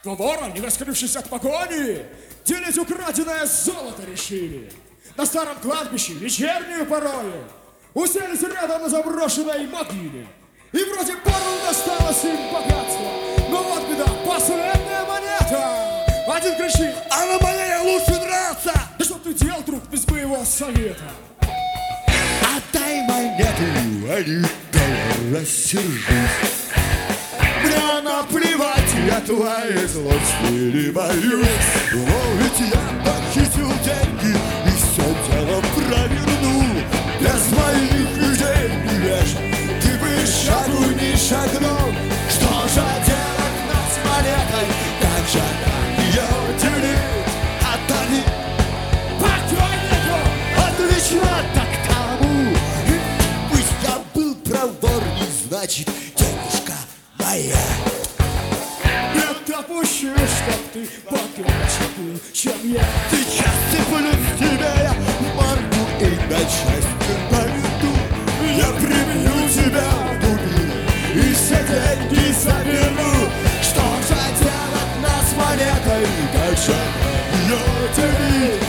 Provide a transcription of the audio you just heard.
Два вора, не раскрывшись от погони, делить украденное золото решили. На старом кладбище вечернюю порою уселись рядом на заброшенной могиле. И вроде поровну досталось им богатство, но вот беда, последняя монета. Один кричит: а на моей лучше драться! Да что ты делал, друг, без моего совета? Отдай монету, а не рассержусь. Мне наплевать, я твоей злости не боюсь. Но ведь я похитил деньги и все дело проверну. Без моих людей не вешь, ты бы шагу не шагнул. Что же делать нам с монетой, как же нам ее делить? Отдай Покойнику! отлично, так тому. Пусть я был проворней, значит, денежка моя. Не допущу, чтоб ты богаче был, чем я. Сейчас цеплю в тебя я морду и на части поведу. Я прибью тебя в дубину и все деньги заберу. Что же делать нас монетой, как же ее делить?